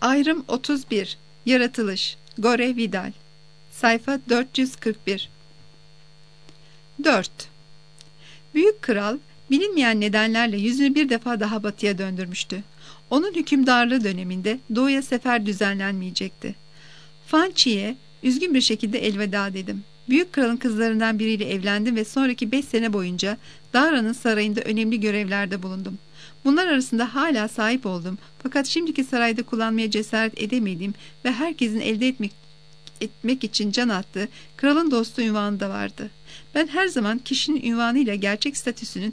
Ayrım 31. Yaratılış. Gore Vidal. Sayfa 441. 4. Büyük kral bilinmeyen nedenlerle yüzünü bir defa daha batıya döndürmüştü. Onun hükümdarlığı döneminde doğuya sefer düzenlenmeyecekti. Fanchi'ye üzgün bir şekilde elveda dedim. Büyük kralın kızlarından biriyle evlendim ve sonraki 5 sene boyunca Dara'nın sarayında önemli görevlerde bulundum. Bunlar arasında hala sahip oldum, fakat şimdiki sarayda kullanmaya cesaret edemediğim ve herkesin elde etmek için can attığı kralın dostu unvanı da vardı. Ben her zaman kişinin unvanıyla gerçek statüsünün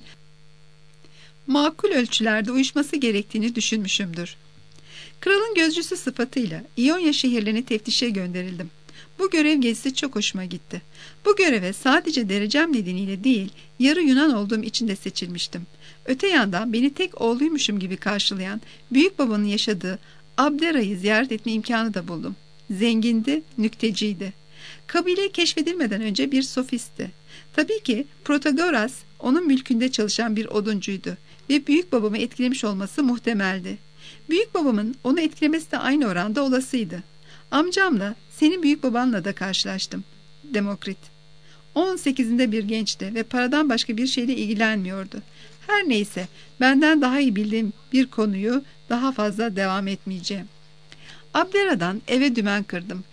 makul ölçülerde uyuşması gerektiğini düşünmüşümdür. Kralın gözcüsü sıfatıyla İonya şehirlerini teftişe gönderildim. Bu görev gezisi çok hoşuma gitti. Bu göreve sadece derecem nedeniyle değil, yarı Yunan olduğum için de seçilmiştim. Öte yandan beni tek oğluymuşum gibi karşılayan büyük babanın yaşadığı Abdera'yı ziyaret etme imkanı da buldum. Zengindi, nükteciydi. Kabile keşfedilmeden önce bir sofistti. Tabii ki Protagoras onun mülkünde çalışan bir oduncuydu ve büyük babamı etkilemiş olması muhtemeldi. Büyük babamın onu etkilemesi de aynı oranda olasıydı. Amcamla, senin büyük babanla da karşılaştım. Demokrit. 18'inde bir gençti ve paradan başka bir şeyle ilgilenmiyordu. Her neyse, benden daha iyi bildiğim bir konuyu daha fazla devam etmeyeceğim. Abdera'dan eve dümen kırdım.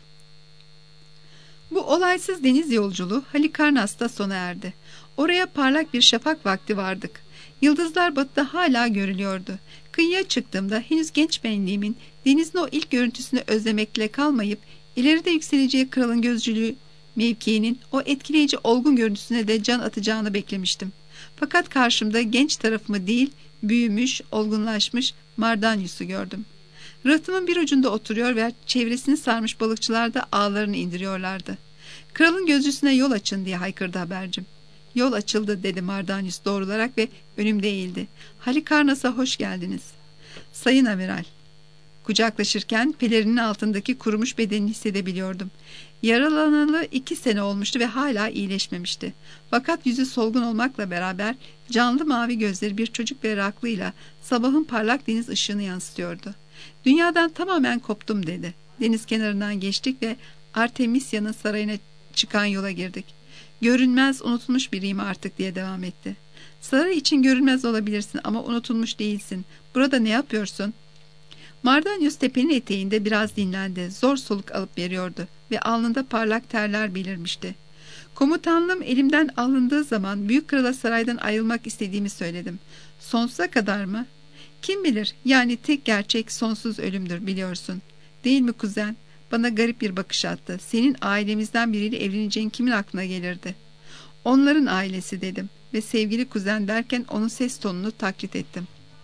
Bu olaysız deniz yolculuğu Halikarnas'ta sona erdi. Oraya parlak bir şafak vakti vardık. Yıldızlar batıda hala görülüyordu. Kıyıya çıktığımda henüz genç benliğimin denizin o ilk görüntüsünü özlemekle kalmayıp ileride yükseleceği kralın gözcülüğü mevkiinin o etkileyici olgun görüntüsüne de can atacağını beklemiştim. Fakat karşımda genç tarafımı değil, büyümüş, olgunlaşmış Mardanius'u gördüm. Rıhtımın bir ucunda oturuyor ve çevresini sarmış balıkçılar da ağlarını indiriyorlardı. Kralın gözcüsüne yol açın diye haykırdı habercim. Yol açıldı dedi Mardanius doğrularak ve önümde eğildi. Halikarnas'a hoş geldiniz. Sayın amiral. Kucaklaşırken pelerinin altındaki kurumuş bedenini hissedebiliyordum. Yaralanalı 2 sene olmuştu ve hala iyileşmemişti. Fakat yüzü solgun olmakla beraber canlı mavi gözleri bir çocuk berraklığıyla sabahın parlak deniz ışığını yansıtıyordu. Dünyadan tamamen koptum dedi. Deniz kenarından geçtik ve Artemisya'nın sarayına çıkan yola girdik. Görünmez, unutulmuş biriyim artık diye devam etti. Saray için görünmez olabilirsin ama unutulmuş değilsin. Burada ne yapıyorsun? Mardanius tepenin eteğinde biraz dinlendi. Zor soluk alıp veriyordu ve alnında parlak terler belirmişti. Komutanlığım elimden alındığı zaman büyük krala saraydan ayrılmak istediğimi söyledim. Sonsuza kadar mı? Kim bilir, yani tek gerçek sonsuz ölümdür biliyorsun. Değil mi kuzen? Bana garip bir bakış attı. Senin ailemizden biriyle evleneceğin kimin aklına gelirdi? Onların ailesi dedim ve sevgili kuzen derken onun ses tonunu taklit ettim.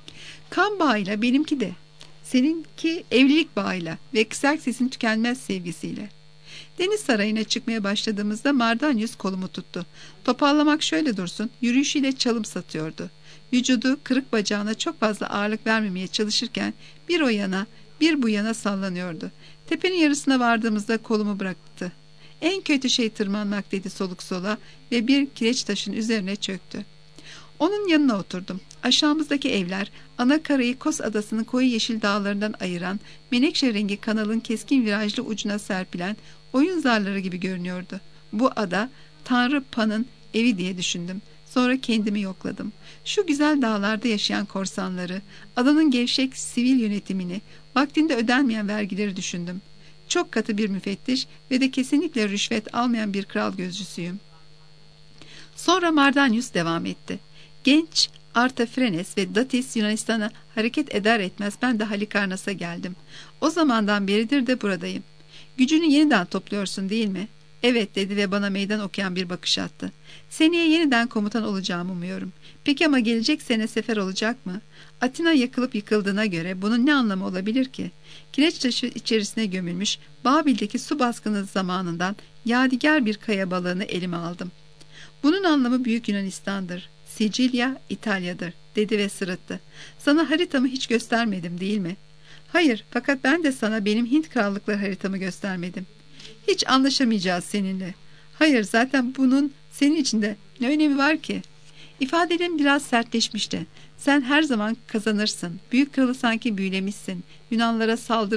Kan bağıyla benimki de. Seninki evlilik bağıyla ve Xerxes'in tükenmez sevgisiyle. Deniz sarayına çıkmaya başladığımızda Mardanius kolumu tuttu. Toparlamak şöyle dursun, yürüyüşüyle çalım satıyordu. Vücudu kırık bacağına çok fazla ağırlık vermemeye çalışırken bir o yana bir bu yana sallanıyordu. Tepenin yarısına vardığımızda kolumu bıraktı. En kötü şey tırmanmak dedi soluk sola ve bir kireç taşın üzerine çöktü. Onun yanına oturdum. Aşağımızdaki evler ana karayı Kos adasının koyu yeşil dağlarından ayıran menekşe rengi kanalın keskin virajlı ucuna serpilen oyun zarları gibi görünüyordu. Bu ada Tanrı Pan'ın evi diye düşündüm. Sonra kendimi yokladım. Şu güzel dağlarda yaşayan korsanları, adanın gevşek sivil yönetimini, vaktinde ödenmeyen vergileri düşündüm. Çok katı bir müfettiş ve de kesinlikle rüşvet almayan bir kral gözcüsüyüm. Sonra Mardanius devam etti. Genç Artafrenes ve Datis Yunanistan'a hareket eder etmez ben de Halikarnas'a geldim. O zamandan beridir de buradayım. Gücünü yeniden topluyorsun değil mi? Evet dedi ve bana meydan okuyan bir bakış attı. Seneye yeniden komutan olacağımı umuyorum. Peki ama gelecek sene sefer olacak mı? Atina yakılıp yıkıldığına göre bunun ne anlamı olabilir ki? Kireç taşı içerisine gömülmüş Babil'deki su baskını zamanından yadigar bir kaya balığını elime aldım. Bunun anlamı Büyük Yunanistan'dır. Sicilya, İtalya'dır dedi ve sırıttı. Sana haritamı hiç göstermedim değil mi? Hayır, fakat ben de sana benim Hint krallıkları haritamı göstermedim. Hiç anlaşamayacağız seninle. Hayır, zaten bunun senin için de ne önemi var ki? İfadelerim biraz sertleşmişti. Sen her zaman kazanırsın. Büyük kralı sanki büyülemişsin. Yunanlara saldırın,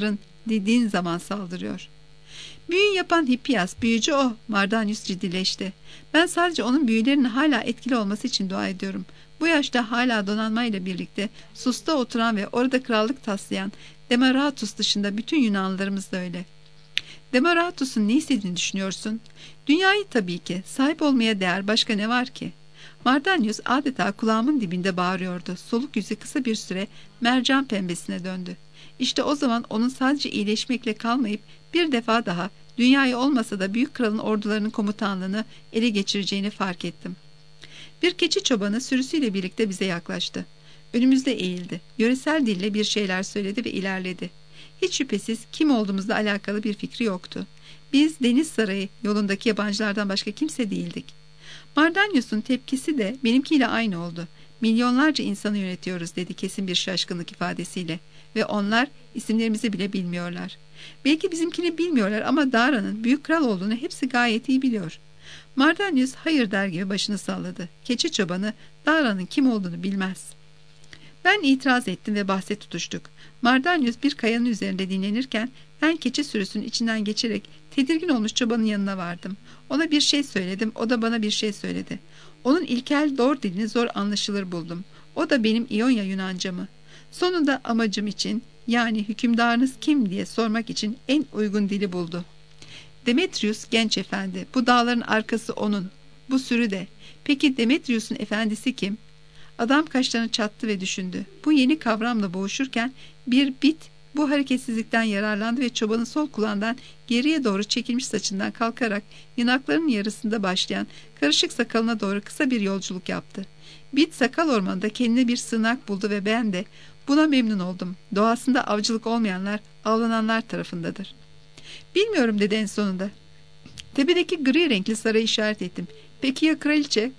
dediğin zaman saldırıyor. Büyü yapan Hippias, büyücü o. Mardanius ciddileşti. Ben sadece onun büyülerinin hala etkili olması için dua ediyorum. Bu yaşta hala donanmayla birlikte Sus'ta oturan ve orada krallık taslayan Demaratus dışında bütün Yunanlılarımız da öyle. Demaratus'un ne istediğini düşünüyorsun? Dünyayı tabii ki. Sahip olmaya değer başka ne var ki? Mardanius adeta kulağımın dibinde bağırıyordu. Soluk yüzü kısa bir süre mercan pembesine döndü. İşte o zaman onun sadece iyileşmekle kalmayıp bir defa daha dünyayı olmasa da büyük kralın ordularının komutanlığını ele geçireceğini fark ettim. Bir keçi çobanı sürüsüyle birlikte bize yaklaştı. Önümüzde eğildi. Yöresel dille bir şeyler söyledi ve ilerledi. Hiç şüphesiz kim olduğumuzla alakalı bir fikri yoktu. Biz Deniz Sarayı yolundaki yabancılardan başka kimse değildik. Mardanius'un tepkisi de benimkiyle aynı oldu. Milyonlarca insanı yönetiyoruz dedi kesin bir şaşkınlık ifadesiyle. Ve onlar isimlerimizi bile bilmiyorlar. Belki bizimkini bilmiyorlar ama Dara'nın büyük kral olduğunu hepsi gayet iyi biliyor. Mardanius hayır der gibi başını salladı. Keçi çobanı Dara'nın kim olduğunu bilmez. Ben itiraz ettim ve bahse tutuştuk. Mardanius bir kayanın üzerinde dinlenirken ben keçi sürüsünün içinden geçerek tedirgin olmuş çobanın yanına vardım. Ona bir şey söyledim, o da bana bir şey söyledi. Onun ilkel doğru dilini zor anlaşılır buldum. O da benim İonya Yunancamı. Sonunda amacım için, yani hükümdarınız kim diye sormak için en uygun dili buldu. Demetrius genç efendi, bu dağların arkası onun, bu sürü de. Peki Demetrius'un efendisi kim? Adam kaşlarını çattı ve düşündü. Bu yeni kavramla boğuşurken bir bit bu hareketsizlikten yararlandı ve çobanın sol kulağından geriye doğru çekilmiş saçından kalkarak yanaklarının yarısında başlayan karışık sakalına doğru kısa bir yolculuk yaptı. Bit sakal ormanında kendine bir sığınak buldu ve ben de buna memnun oldum. Doğasında avcılık olmayanlar avlananlar tarafındadır. Bilmiyorum dedi en sonunda. Tepedeki gri renkli sarayı işaret ettim. Peki ya kraliçe?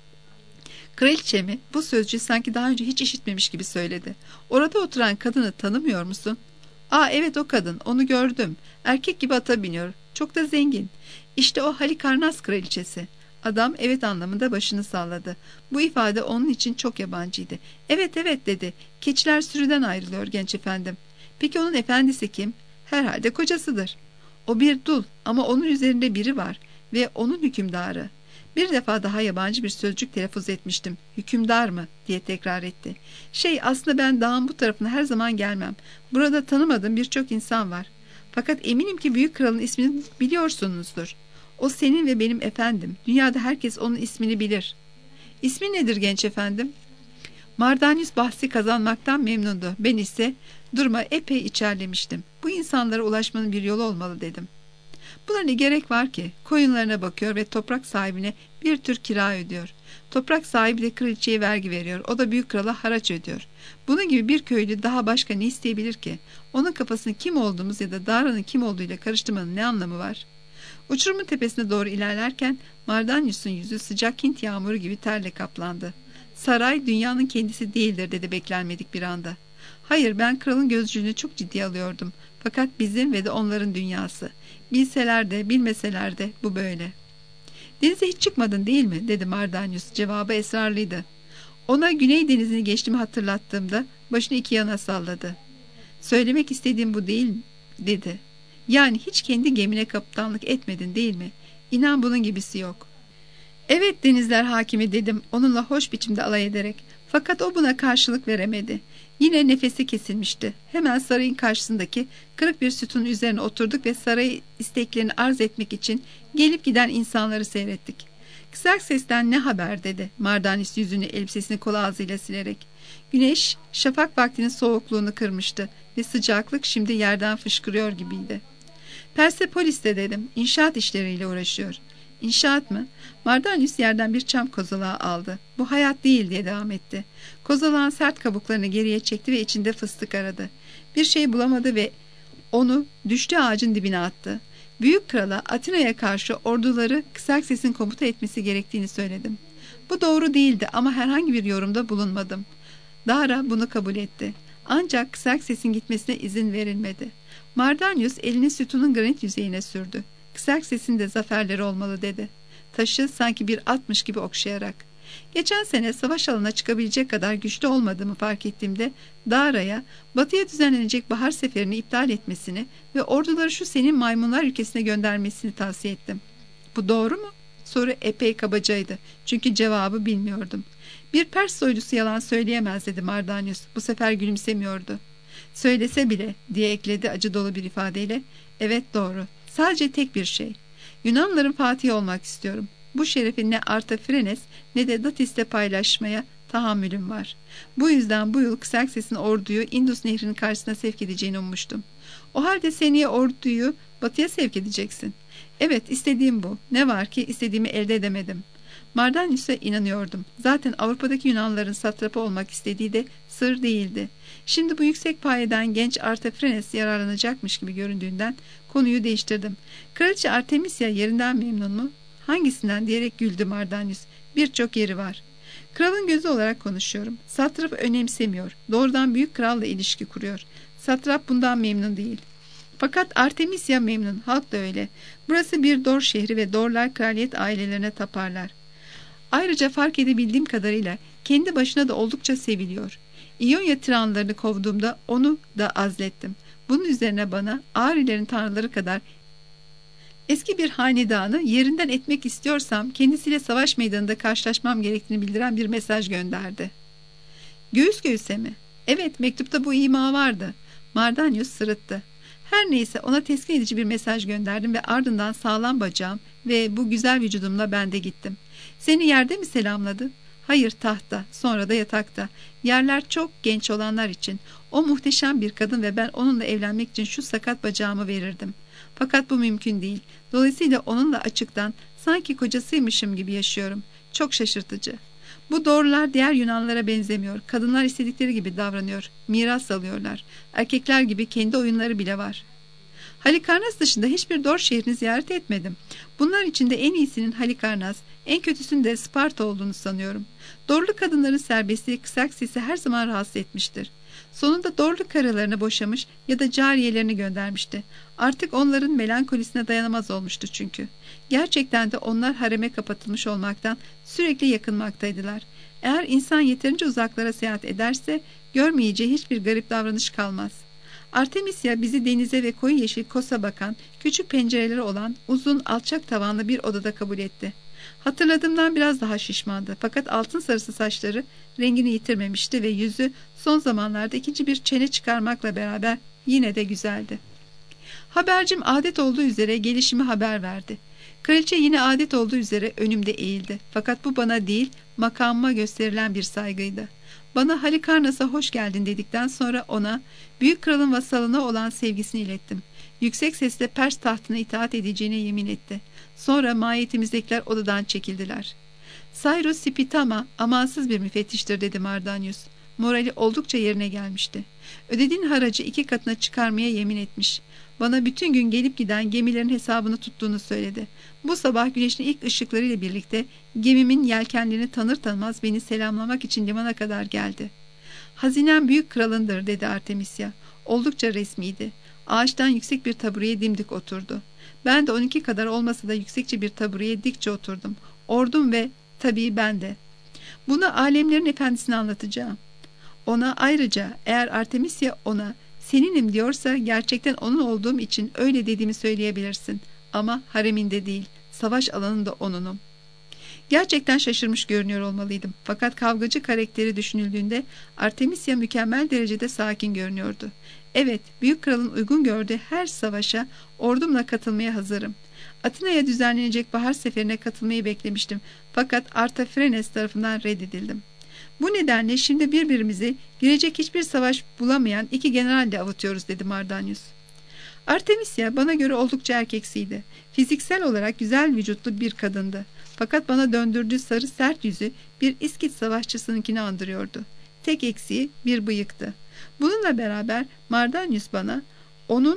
Kraliçe mi? Bu sözcüğü sanki daha önce hiç işitmemiş gibi söyledi. Orada oturan kadını tanımıyor musun? Aa evet o kadın, onu gördüm. Erkek gibi ata biniyor. Çok da zengin. İşte o Halikarnas kraliçesi. Adam evet anlamında başını salladı. Bu ifade onun için çok yabancıydı. Evet evet dedi. Keçiler sürüden ayrılıyor genç efendim. Peki onun efendisi kim? Herhalde kocasıdır. O bir dul ama onun üzerinde biri var ve onun hükümdarı. Bir defa daha yabancı bir sözcük telaffuz etmiştim. Hükümdar mı? Diye tekrar etti. Aslında ben dağın bu tarafına her zaman gelmem. Burada tanımadığım birçok insan var. Fakat eminim ki büyük kralın ismini biliyorsunuzdur. O senin ve benim efendim. Dünyada herkes onun ismini bilir. İsmi nedir genç efendim? Mardanius bahsi kazanmaktan memnundu. Ben ise duruma epey içerlemiştim. Bu insanlara ulaşmanın bir yolu olmalı dedim. Buna ne gerek var ki? Koyunlarına bakıyor ve toprak sahibine bir tür kira ödüyor. Toprak sahibi de kraliçeye vergi veriyor. O da büyük krala haraç ödüyor. Bunun gibi bir köylü daha başka ne isteyebilir ki? Onun kafasını kim olduğumuz ya da Dara'nın kim olduğuyla karıştırmanın ne anlamı var? Uçurumun tepesine doğru ilerlerken Mardanius'un yüzü sıcak Hint yağmuru gibi terle kaplandı. Saray dünyanın kendisi değildir dedi beklenmedik bir anda. Hayır, ben kralın gözcülüğünü çok ciddiye alıyordum. Fakat bizim ve de onların dünyası. Bilseler de bilmeseler de bu böyle. Denize hiç çıkmadın değil mi? Dedi Mardanius. Cevabı esrarlıydı. Ona Güney Denizi'ni geçtiğimi hatırlattığımda başını iki yana salladı. Söylemek istediğim bu değil dedi. Yani hiç kendi gemine kaptanlık etmedin değil mi? İnan bunun gibisi yok. Evet denizler hakimi dedim onunla hoş biçimde alay ederek. Fakat o buna karşılık veremedi. Yine nefesi kesilmişti. Hemen sarayın karşısındaki kırık bir sütunun üzerine oturduk ve saray isteklerini arz etmek için gelip giden insanları seyrettik. Kısrak sesten ne haber dedi. Mardanius yüzünü elbisesini kol ağzıyla silerek. Güneş şafak vaktinin soğukluğunu kırmıştı ve sıcaklık şimdi yerden fışkırıyor gibiydi. Persepolis'te dedim. İnşaat işleriyle uğraşıyor. İnşaat mı? Mardanius yerden bir çam kozalağı aldı. Bu hayat değil diye devam etti. Kozalağın sert kabuklarını geriye çekti ve içinde fıstık aradı. Bir şey bulamadı ve onu düştüğü ağacın dibine attı. Büyük krala Atina'ya karşı orduları Kserkses'in komuta etmesi gerektiğini söyledim. Bu doğru değildi ama herhangi bir yorumda bulunmadım. Dara bunu kabul etti. Ancak Kserkses'in gitmesine izin verilmedi. Mardanius elini sütunun granit yüzeyine sürdü. Kserkses'in de zaferleri olmalı dedi. Taşı sanki bir atmış gibi okşayarak. Geçen sene savaş alanına çıkabilecek kadar güçlü olmadığımı fark ettiğimde Dara'ya batıya düzenlenecek bahar seferini iptal etmesini ve orduları şu senin maymunlar ülkesine göndermesini tavsiye ettim. Bu doğru mu? Soru epey kabacaydı. Çünkü cevabı bilmiyordum. Bir Pers soylusu yalan söyleyemez dedi Mardanius. Bu sefer gülümsemiyordu. Söylese bile diye ekledi acı dolu bir ifadeyle. Evet doğru. Sadece tek bir şey. Yunanların fatihi olmak istiyorum. Bu şerefi ne Artafrenes ne de Datis'le paylaşmaya tahammülüm var. Bu yüzden bu yıl Kserkses'in orduyu Indus Nehri'nin karşısına sevk edeceğini ummuştum. O halde seneye orduyu batıya sevk edeceksin. Evet, istediğim bu. Ne var ki istediğimi elde edemedim. Mardanius'a inanıyordum. Zaten Avrupa'daki Yunanlıların satrapı olmak istediği de sır değildi. Şimdi bu yüksek payeden genç Artafrenes yararlanacakmış gibi göründüğünden konuyu değiştirdim. Kraliçe Artemisia yerinden memnun mu? Hangisinden diyerek güldü Mardanius. Birçok yeri var. Kralın gözü olarak konuşuyorum. Satrap önemsemiyor. Doğrudan büyük kralla ilişki kuruyor. Satrap bundan memnun değil. Fakat Artemisia memnun. Halk da öyle. Burası bir Dor şehri ve Dorlar kraliyet ailelerine taparlar. Ayrıca fark edebildiğim kadarıyla kendi başına da oldukça seviliyor. İonya tiranlarını kovduğumda onu da azlettim. Bunun üzerine bana Ağrilerin tanrıları kadar eski bir hanedanı yerinden etmek istiyorsam kendisiyle savaş meydanında karşılaşmam gerektiğini bildiren bir mesaj gönderdi. Göğüs göğüse mi? Evet, mektupta bu ima vardı. Mardanius sırıttı. Her neyse ona teskin edici bir mesaj gönderdim ve ardından sağlam bacağım ve bu güzel vücudumla ben de gittim. Seni yerde mi selamladı? Hayır, tahta, sonra da yatakta. Yerler çok genç olanlar için. O muhteşem bir kadın ve ben onunla evlenmek için şu sakat bacağımı verirdim. Fakat bu mümkün değil. Dolayısıyla onunla açıktan sanki kocasıymışım gibi yaşıyorum. Çok şaşırtıcı. Bu doğrular diğer Yunanlara benzemiyor. Kadınlar istedikleri gibi davranıyor. Miras alıyorlar. Erkekler gibi kendi oyunları bile var. Halikarnas dışında hiçbir Dor şehrini ziyaret etmedim. Bunlar içinde en iyisinin Halikarnas, en kötüsünün de Sparta olduğunu sanıyorum. Dorlu kadınların serbestliği Kserkses'i her zaman rahatsız etmiştir. Sonunda Dorlu karılarını boşamış ya da cariyelerini göndermişti. Artık onların melankolisine dayanamaz olmuştu çünkü. Gerçekten de onlar hareme kapatılmış olmaktan sürekli yakınmaktaydılar. Eğer insan yeterince uzaklara seyahat ederse görmeyeceği hiçbir garip davranış kalmaz. Artemisia bizi denize ve koyu yeşil Kos'a bakan, küçük pencereleri olan uzun alçak tavanlı bir odada kabul etti. Hatırladığımdan biraz daha şişmandı fakat altın sarısı saçları rengini yitirmemişti ve yüzü son zamanlarda ikinci bir çene çıkarmakla beraber yine de güzeldi. Habercim adet olduğu üzere gelişimi haber verdi. Kraliçe yine adet olduğu üzere önümde eğildi. Fakat bu bana değil, makamıma gösterilen bir saygıydı. Bana Halikarnas'a hoş geldin dedikten sonra ona büyük kralın vasalına olan sevgisini ilettim. Yüksek sesle Pers tahtına itaat edeceğine yemin etti. Sonra mahiyetimizdekiler odadan çekildiler. Cyrus Spitama amansız bir müfettiştir dedi Mardanius. Morali oldukça yerine gelmişti. Ödediğin haracı 2 katına çıkarmaya yemin etmiş. Bana bütün gün gelip giden gemilerin hesabını tuttuğunu söyledi. Bu sabah güneşin ilk ışıklarıyla birlikte gemimin yelkenlerini tanır tanımaz beni selamlamak için limana kadar geldi. Hazinem büyük kralındır dedi Artemisia. Oldukça resmiydi. Ağaçtan yüksek bir tabureye dimdik oturdu. Ben de 12 kadar olmasa da yüksekçe bir tabureye dikçe oturdum. Ordum ve tabii ben de. Bunu alemlerin efendisine anlatacağım. Ona ayrıca eğer Artemisia ona seninim diyorsa gerçekten onun olduğum için öyle dediğimi söyleyebilirsin. Ama hareminde değil, savaş alanında onunum. Gerçekten şaşırmış görünüyor olmalıydım. Fakat kavgacı karakteri düşünüldüğünde Artemisia mükemmel derecede sakin görünüyordu. Evet, büyük kralın uygun gördüğü her savaşa ordumla katılmaya hazırım. Atina'ya düzenlenecek bahar seferine katılmayı beklemiştim. Fakat Artafrenes tarafından reddedildim. Bu nedenle şimdi birbirimizi girecek hiçbir savaş bulamayan 2 generalle avutuyoruz dedi Mardanius. Artemisia bana göre oldukça erkeksiydi. Fiziksel olarak güzel vücutlu bir kadındı. Fakat bana döndürdüğü sarı sert yüzü bir İskit savaşçısınınkini andırıyordu. Tek eksiği bir bıyıktı. Bununla beraber Mardanius bana onun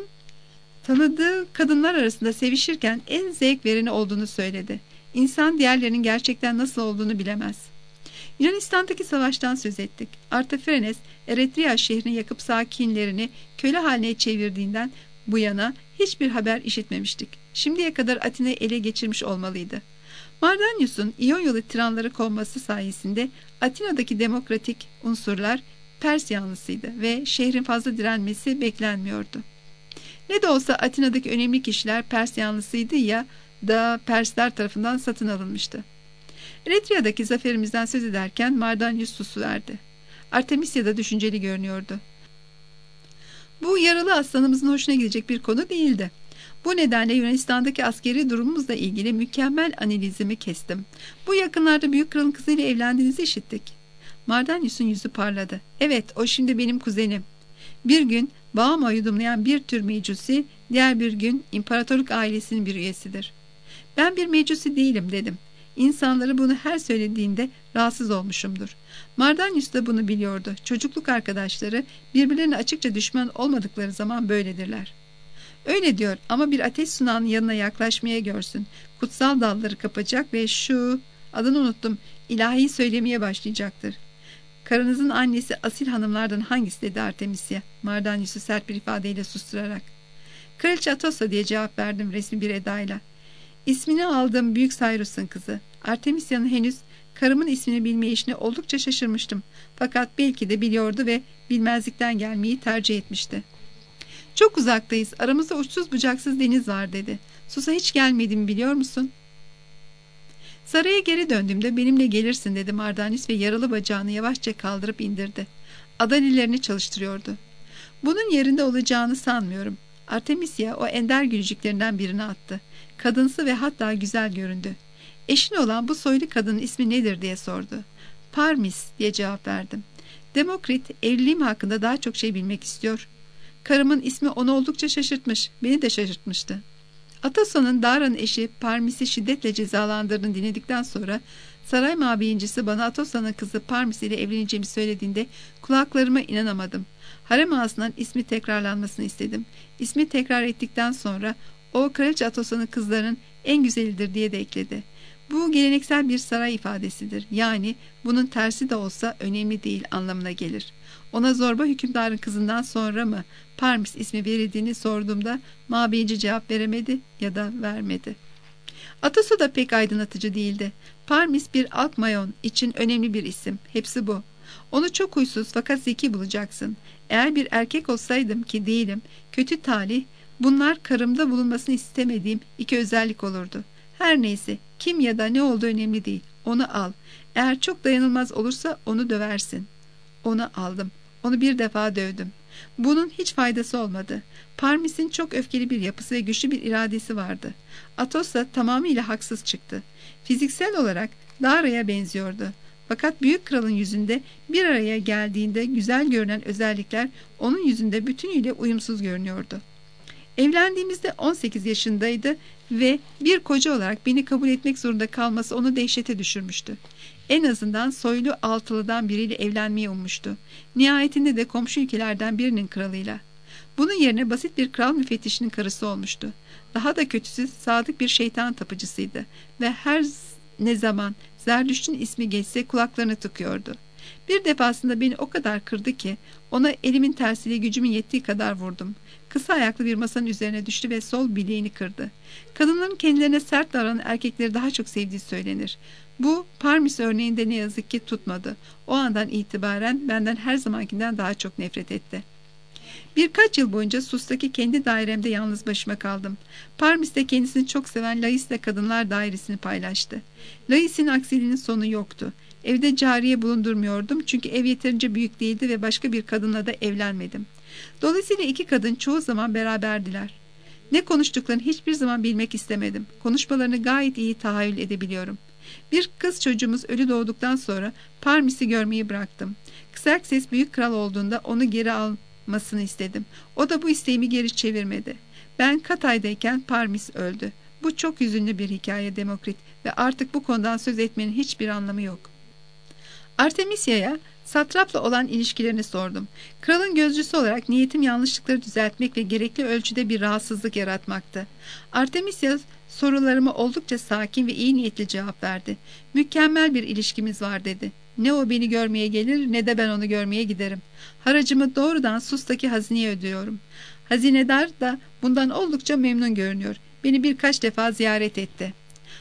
tanıdığı kadınlar arasında sevişirken en zevk vereni olduğunu söyledi. İnsan diğerlerinin gerçekten nasıl olduğunu bilemez. Yunanistan'daki savaştan söz ettik. Artafrenes, Eretria şehrini yakıp sakinlerini köle haline çevirdiğinden bu yana hiçbir haber işitmemiştik. Şimdiye kadar Atina'yı ele geçirmiş olmalıydı. Mardanius'un İyonyalı tiranları kovması sayesinde Atina'daki demokratik unsurlar Pers yanlısıydı ve şehrin fazla direnmesi beklenmiyordu. Ne de olsa Atina'daki önemli kişiler Pers yanlısıydı ya da Persler tarafından satın alınmıştı. Eretria'daki zaferimizden söz ederken Mardanius susuverdi. Artemisia da düşünceli görünüyordu. Bu yaralı aslanımızın hoşuna gidecek bir konu değildi. Bu nedenle Yunanistan'daki askeri durumumuzla ilgili mükemmel analizimi kestim. Bu yakınlarda büyük kralın kızıyla evlendiğinizi işittik. Mardanius'un yüzü parladı. Evet, o şimdi benim kuzenim. Bir gün bağıma yudumlayan bir tür mecusi, diğer bir gün imparatorluk ailesinin bir üyesidir. Ben bir mecusi değilim dedim. İnsanları bunu her söylediğinde rahatsız olmuşumdur. Mardanius da bunu biliyordu. Çocukluk arkadaşları birbirlerine açıkça düşman olmadıkları zaman böyledirler. Öyle diyor ama bir ateş sunağının yanına yaklaşmaya görsün. Kutsal dalları kapacak ve adını unuttum, ilahiyi söylemeye başlayacaktır. Karınızın annesi asil hanımlardan hangisi dedi Artemisia, Mardanius'u sert bir ifadeyle susturarak. Kraliçe Atossa diye cevap verdim resmi bir edayla. İsmini aldığım Büyük Cyrus'un kızı. Artemisia'nın henüz karımın ismini bilmeyişine oldukça şaşırmıştım. Fakat belki de biliyordu ve bilmezlikten gelmeyi tercih etmişti. Çok uzaktayız. Aramızda uçsuz bucaksız deniz var dedi. Sus'a hiç gelmediğimi biliyor musun? Saraya geri döndüğümde benimle gelirsin dedi Mardanius ve yaralı bacağını yavaşça kaldırıp indirdi. Adalilerini çalıştırıyordu. Bunun yerinde olacağını sanmıyorum. Artemisia o ender gülücüklerinden birini attı. Kadınsı ve hatta güzel göründü. Eşin olan bu soylu kadının ismi nedir diye sordu. Parmis diye cevap verdim. Demokrit evliliğim hakkında daha çok şey bilmek istiyor. Karımın ismi onu oldukça şaşırtmış. Beni de şaşırtmıştı. Ataso'nun Dara'nın eşi Parmis'i şiddetle cezalandırdığını dinledikten sonra saray mabeyincisi bana Atosa'nın kızı Parmis ile evleneceğimi söylediğinde kulaklarıma inanamadım. Harem ağasından ismi tekrarlanmasını istedim. İsmi tekrar ettikten sonra o Kraliçe Atosa'nın kızlarının en güzelidir diye de ekledi. Bu geleneksel bir saray ifadesidir. Yani bunun tersi de olsa önemli değil anlamına gelir. Ona zorba hükümdarın kızından sonra mı Parmis ismi verildiğini sorduğumda mabeyinci cevap veremedi ya da vermedi. Atosu da pek aydınlatıcı değildi. Parmis bir Alkmayon için önemli bir isim. Hepsi bu. Onu çok huysuz fakat zeki bulacaksın. Eğer bir erkek olsaydım ki değilim, kötü talih, bunlar karımda bulunmasını istemediğim iki özellik olurdu. Her neyse, kim ya da ne olduğu önemli değil. Onu al. Eğer çok dayanılmaz olursa onu döversin. Onu aldım. Onu bir defa dövdüm. Bunun hiç faydası olmadı. Parmis'in çok öfkeli bir yapısı ve güçlü bir iradesi vardı. Atos da tamamıyla haksız çıktı. Fiziksel olarak Dara'ya benziyordu. Fakat büyük kralın yüzünde bir araya geldiğinde güzel görünen özellikler onun yüzünde bütünüyle uyumsuz görünüyordu. Evlendiğimizde 18 yaşındaydı ve bir koca olarak beni kabul etmek zorunda kalması onu dehşete düşürmüştü. En azından soylu altılıdan biriyle evlenmeyi ummuştu. Nihayetinde de komşu ülkelerden birinin kralıyla. Bunun yerine basit bir kral müfettişinin karısı olmuştu. Daha da kötüsü sadık bir şeytan tapıcısıydı ve her ne zaman Zerdüşt'ün ismi geçse kulaklarını tıkıyordu. Bir defasında beni o kadar kırdı ki ona elimin tersiyle gücümün yettiği kadar vurdum. Kısa ayaklı bir masanın üzerine düştü ve sol bileğini kırdı. Kadınların kendilerine sert davranan erkekleri daha çok sevdiği söylenir. Bu Parmis örneğinde ne yazık ki tutmadı. O andan itibaren benden her zamankinden daha çok nefret etti. Birkaç yıl boyunca Sus'taki kendi dairemde yalnız başıma kaldım. Parmis'te kendisini çok seven Lais'le kadınlar dairesini paylaştı. Lais'in aksiliğinin sonu yoktu. Evde cariye bulundurmuyordum çünkü ev yeterince büyük değildi ve başka bir kadınla da evlenmedim. Dolayısıyla iki kadın çoğu zaman beraberdiler. Ne konuştuklarını hiçbir zaman bilmek istemedim. Konuşmalarını gayet iyi tahayyül edebiliyorum. Bir kız çocuğumuz ölü doğduktan sonra Parmis'i görmeyi bıraktım. Xerxes büyük kral olduğunda onu geri almasını istedim. O da bu isteğimi geri çevirmedi. Ben Katay'dayken Parmis öldü. Bu çok hüzünlü bir hikaye Demokrit ve artık bu konudan söz etmenin hiçbir anlamı yok. Artemisia'ya satrapla olan ilişkilerini sordum. Kralın gözcüsü olarak niyetim yanlışlıkları düzeltmek ve gerekli ölçüde bir rahatsızlık yaratmaktı. Artemisia sorularıma oldukça sakin ve iyi niyetli cevap verdi. Mükemmel bir ilişkimiz var dedi. Ne o beni görmeye gelir ne de ben onu görmeye giderim. Haracımı doğrudan Sus'taki hazineye ödüyorum. Hazinedar da bundan oldukça memnun görünüyor. Beni birkaç defa ziyaret etti.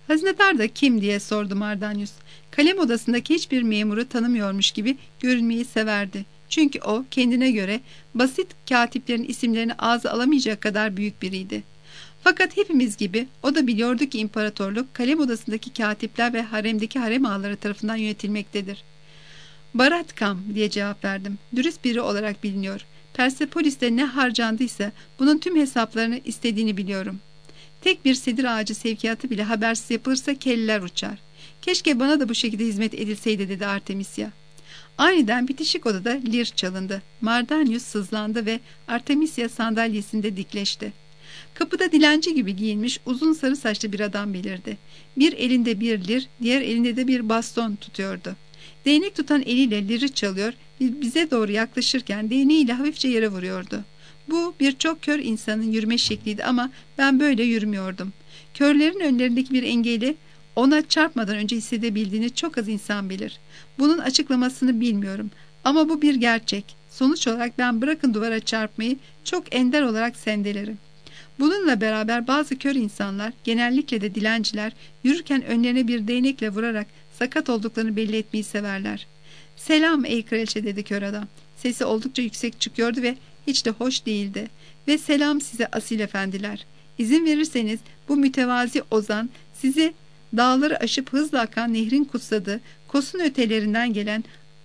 Hazinedar da kim diye sordu Mardanyus. Kalem odasındaki hiçbir memuru tanımıyormuş gibi görünmeyi severdi. Çünkü o kendine göre basit katiplerin isimlerini ağza alamayacak kadar büyük biriydi. Fakat hepimiz gibi o da biliyordu ki imparatorluk kalem odasındaki katipler ve haremdeki harem ağaları tarafından yönetilmektedir. Baratkam diye cevap verdim. Dürüst biri olarak biliniyor. Persepolis'te ne harcandıysa bunun tüm hesaplarını istediğini biliyorum. Tek bir sedir ağacı sevkiyatı bile habersiz yapılırsa kelleler uçar. Keşke bana da bu şekilde hizmet edilseydi dedi Artemisia. Aniden bitişik odada lir çalındı. Mardanyus sızlandı ve Artemisia sandalyesinde dikleşti. Kapıda dilenci gibi giyinmiş uzun sarı saçlı bir adam belirdi. Bir elinde bir lir, diğer elinde de bir baston tutuyordu. Değnek tutan eliyle liri çalıyor, bize doğru yaklaşırken değneğiyle hafifçe yere vuruyordu. Bu birçok kör insanın yürüme şekliydi ama ben böyle yürümüyordum. Körlerin önlerindeki bir engeli ona çarpmadan önce hissedebildiğini çok az insan bilir. Bunun açıklamasını bilmiyorum ama bu bir gerçek. Sonuç olarak ben bırakın duvara çarpmayı çok ender olarak sendelerim. Bununla beraber bazı kör insanlar, genellikle de dilenciler, yürürken önlerine bir değnekle vurarak sakat olduklarını belli etmeyi severler. "Selam ey kraliçe," dedi kör adam. Sesi oldukça yüksek çıkıyordu ve hiç de hoş değildi. "Ve selam size asil efendiler. İzin verirseniz bu mütevazi ozan sizi dağları aşıp hızla akan nehrin kutsadığı Kos'un ötelerinden gelen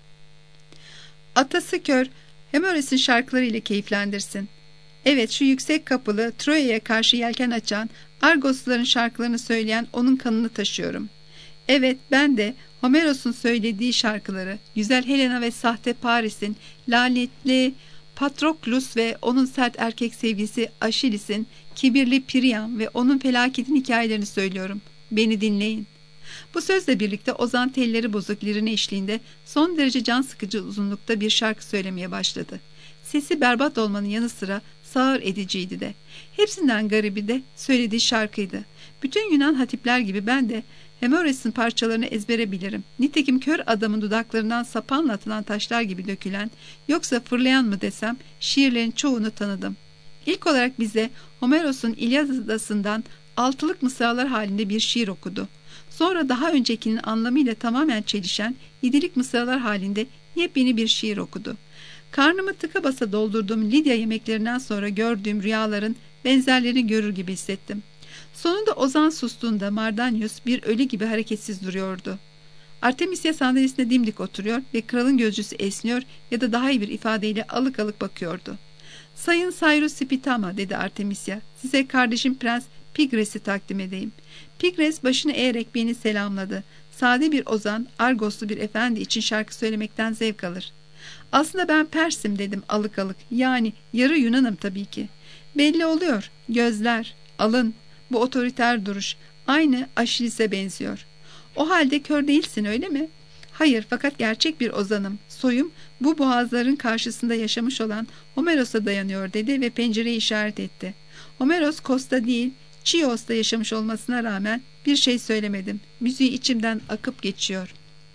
atası kör Homeros'un şarkılarıyla keyiflendirsin. Evet, şu yüksek kapılı Troya'ya karşı yelken açan Argosluların şarkılarını söyleyen onun kanını taşıyorum. Evet, ben de Homeros'un söylediği şarkıları, güzel Helena ve sahte Paris'in, lanetli Patroklus ve onun sert erkek sevgisi Aşilis'in, kibirli Priam ve onun felaketin hikayelerini söylüyorum. Beni dinleyin." Bu sözle birlikte ozan telleri bozuk lirine eşliğinde son derece can sıkıcı uzunlukta bir şarkı söylemeye başladı. Sesi berbat olmanın yanı sıra sağır ediciydi de. Hepsinden garibi de söylediği şarkıydı. Bütün Yunan hatipler gibi ben de Homeros'un parçalarını ezbere bilirim. Nitekim kör adamın dudaklarından sapanla atılan taşlar gibi dökülen, yoksa fırlayan mı desem, şiirlerin çoğunu tanıdım. İlk olarak bize Homeros'un İlyadası'ndan altılık mısralar halinde bir şiir okudu. Sonra daha öncekinin anlamıyla tamamen çelişen yedilik mısralar halinde yepyeni bir şiir okudu. Karnımı tıka basa doldurduğum Lidya yemeklerinden sonra gördüğüm rüyaların benzerlerini görür gibi hissettim. Sonunda ozan sustuğunda Mardanyus bir ölü gibi hareketsiz duruyordu. Artemisia sandalyesinde dimdik oturuyor ve kralın gözcüsü esniyor ya da daha iyi bir ifadeyle alık alık bakıyordu. "Sayın Cyrus Spitama," dedi Artemisia, "size kardeşim Prens Pigres'i takdim edeyim." Pigres başını eğerek beni selamladı. Sade bir ozan, Argoslu bir efendi için şarkı söylemekten zevk alır. "Aslında ben Pers'im," dedim alık alık. "Yani yarı Yunan'ım tabii ki." "Belli oluyor. Gözler, alın, bu otoriter duruş aynı Aşilis'e benziyor." "O halde kör değilsin, öyle mi?" "Hayır, fakat gerçek bir ozanım. Soyum bu boğazların karşısında yaşamış olan Homeros'a dayanıyor," dedi ve pencereye işaret etti. Homeros Kos'ta değil, Chios'ta yaşamış olmasına rağmen bir şey söylemedim. Müziği içimden akıp geçiyor.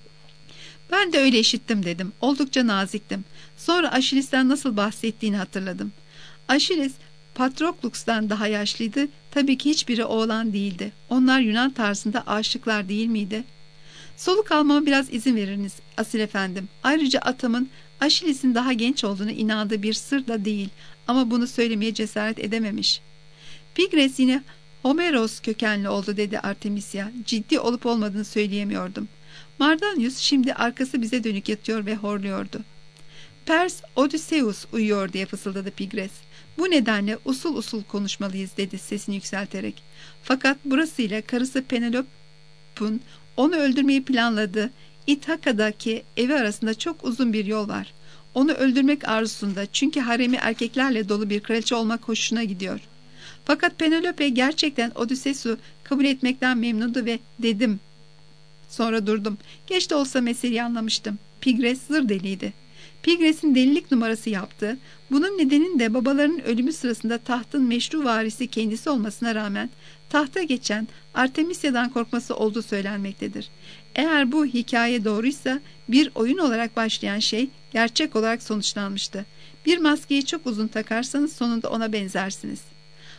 "Ben de öyle işittim," dedim. Oldukça naziktim. Sonra Aşilis'ten nasıl bahsettiğini hatırladım. Aşilis, Patroklus'tan daha yaşlıydı. Tabii ki hiçbiri oğlan değildi. Onlar Yunan tarzında aşıklar değil miydi? "Soluk almama biraz izin veriniz asil efendim. Ayrıca atamın Aşilis'in daha genç olduğunu inandığı bir sır da değil. Ama bunu söylemeye cesaret edememiş." "Pigres yine Homeros kökenli oldu," dedi Artemisia. "Ciddi olup olmadığını söyleyemiyordum." Mardanyus şimdi arkası bize dönük yatıyor ve horluyordu. "Pers Odysseus uyuyor," diye fısıldadı Pigres. "Bu nedenle usul usul konuşmalıyız," dedi sesini yükselterek. "Fakat burasıyla karısı Penelop'un onu öldürmeyi planladığı İthaka'daki evi arasında çok uzun bir yol var. Onu öldürmek arzusunda, çünkü haremi erkeklerle dolu bir kraliçe olmak hoşuna gidiyor. Fakat Penelope gerçekten Odysseus'u kabul etmekten memnundu ve dedim. Sonra durdum. Geç de olsa meseleyi anlamıştım. Pigres zır deliydi. Pigres'in delilik numarası yaptı. Bunun nedeninin de babalarının ölümü sırasında tahtın meşru varisi kendisi olmasına rağmen tahta geçen Artemisia'dan korkması olduğu söylenmektedir. Eğer bu hikaye doğruysa bir oyun olarak başlayan şey gerçek olarak sonuçlanmıştı. Bir maskeyi çok uzun takarsanız sonunda ona benzersiniz.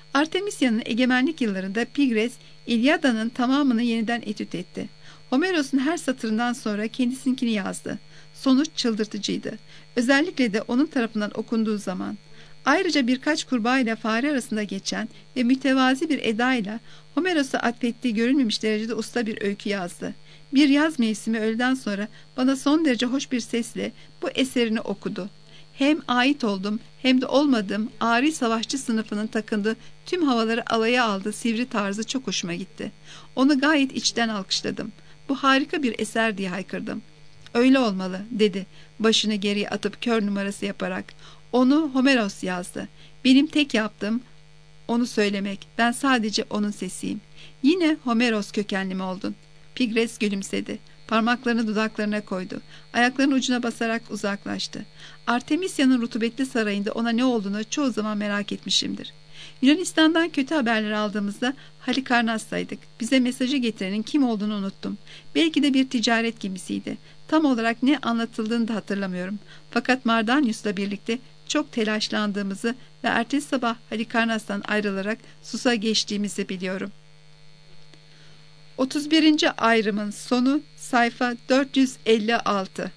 Artemisya'nın egemenlik yıllarında Pigres, İlyada'nın tamamını yeniden etüt etti. Homeros'un her satırından sonra kendisinkini yazdı. Sonuç çıldırtıcıydı. Özellikle de onun tarafından okunduğu zaman. Ayrıca birkaç kurbağa ile fare arasında geçen ve mütevazi bir edayla Homeros'a atfettiği görülmemiş derecede usta bir öykü yazdı. Bir yaz mevsimi öğleden sonra bana son derece hoş bir sesle bu eserini okudu. Hem ait oldum hem de olmadım ari savaşçı sınıfının takındığı tüm havaları alaya aldığı sivri tarzı çok hoşuma gitti. Onu gayet içten alkışladım. Bu harika bir eser diye haykırdım. Öyle olmalı dedi başını geriye atıp kör numarası yaparak. Onu Homeros yazdı. Benim tek yaptığım onu söylemek. Ben sadece onun sesiyim. Yine Homeros kökenli mi oldun? Pigres gülümsedi. Parmaklarını dudaklarına koydu. Ayaklarının ucuna basarak uzaklaştı. Artemisya'nın rutubetli sarayında ona ne olduğunu çoğu zaman merak etmişimdir. Yunanistan'dan kötü haberler aldığımızda Halikarnass'taydık. Bize mesajı getirenin kim olduğunu unuttum. Belki de bir ticaret gemisiydi. Tam olarak ne anlatıldığını da hatırlamıyorum. Fakat Mardanius'la birlikte çok telaşlandığımızı ve ertesi sabah Halikarnass'tan ayrılarak Sus'a geçtiğimizi biliyorum. 31. ayrımın sonu sayfa 456.